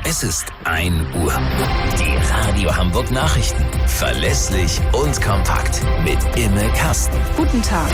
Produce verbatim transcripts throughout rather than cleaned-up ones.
Es ist ein Uhr. Die Radio Hamburg Nachrichten. Verlässlich und kompakt. Mit Imme Kasten. Guten Tag.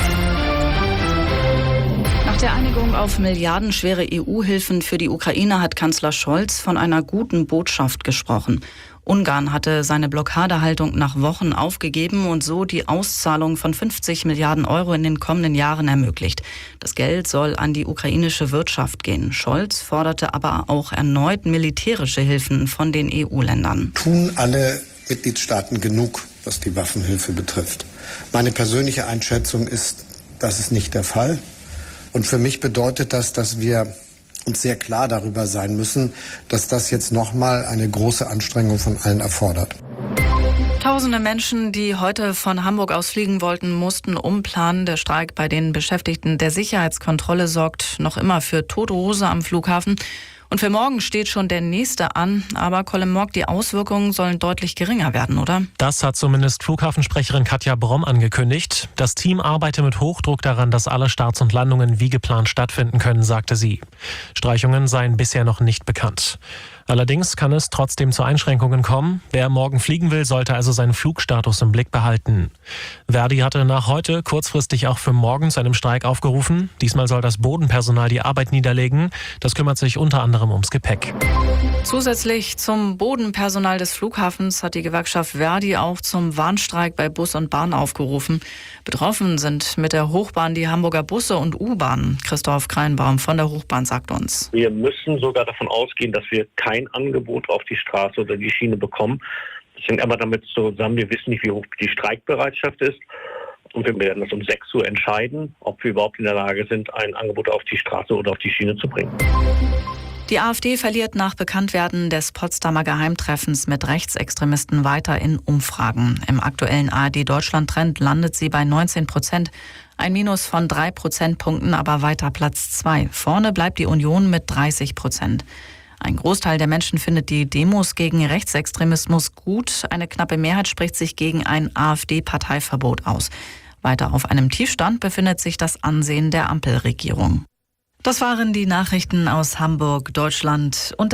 Nach der Einigung auf milliardenschwere E U-Hilfen für die Ukraine hat Kanzler Scholz von einer guten Botschaft gesprochen. Ungarn hatte seine Blockadehaltung nach Wochen aufgegeben und so die Auszahlung von fünfzig Milliarden Euro in den kommenden Jahren ermöglicht. Das Geld soll an die ukrainische Wirtschaft gehen. Scholz forderte aber auch erneut militärische Hilfen von den E U-Ländern. Tun alle Mitgliedstaaten genug, was die Waffenhilfe betrifft? Meine persönliche Einschätzung ist, das ist nicht der Fall. Und für mich bedeutet das, dass wir uns sehr klar darüber sein müssen, dass das jetzt nochmal eine große Anstrengung von allen erfordert. Tausende Menschen, die heute von Hamburg aus fliegen wollten, mussten umplanen. Der Streik bei den Beschäftigten der Sicherheitskontrolle sorgt noch immer für tote Hose am Flughafen. Und für morgen steht schon der nächste an. Aber Colin Mock, die Auswirkungen sollen deutlich geringer werden, oder? Das hat zumindest Flughafensprecherin Katja Bromm angekündigt. Das Team arbeite mit Hochdruck daran, dass alle Starts und Landungen wie geplant stattfinden können, sagte sie. Streichungen seien bisher noch nicht bekannt. Allerdings kann es trotzdem zu Einschränkungen kommen. Wer morgen fliegen will, sollte also seinen Flugstatus im Blick behalten. Verdi hatte nach heute kurzfristig auch für morgen zu einem Streik aufgerufen. Diesmal soll das Bodenpersonal die Arbeit niederlegen. Das kümmert sich unter anderem ums Gepäck. Zusätzlich zum Bodenpersonal des Flughafens hat die Gewerkschaft Verdi auch zum Warnstreik bei Bus und Bahn aufgerufen. Betroffen sind mit der Hochbahn die Hamburger Busse und U-Bahnen. Christoph Kreinbaum von der Hochbahn sagt uns: Wir müssen sogar davon ausgehen, dass wir kein Angebot auf die Straße oder die Schiene bekommen. Das hängt aber damit zusammen, wir wissen nicht, wie hoch die Streikbereitschaft ist. Und wir werden das um sechs Uhr entscheiden, ob wir überhaupt in der Lage sind, ein Angebot auf die Straße oder auf die Schiene zu bringen. Die AfD verliert nach Bekanntwerden des Potsdamer Geheimtreffens mit Rechtsextremisten weiter in Umfragen. Im aktuellen A R D-Deutschland-Trend landet sie bei neunzehn Prozent. Ein Minus von drei Prozentpunkten, aber weiter Platz zwei. Vorne bleibt die Union mit dreißig Prozent. Ein Großteil der Menschen findet die Demos gegen Rechtsextremismus gut. Eine knappe Mehrheit spricht sich gegen ein AfD-Parteiverbot aus. Weiter auf einem Tiefstand befindet sich das Ansehen der Ampelregierung. Das waren die Nachrichten aus Hamburg, Deutschland und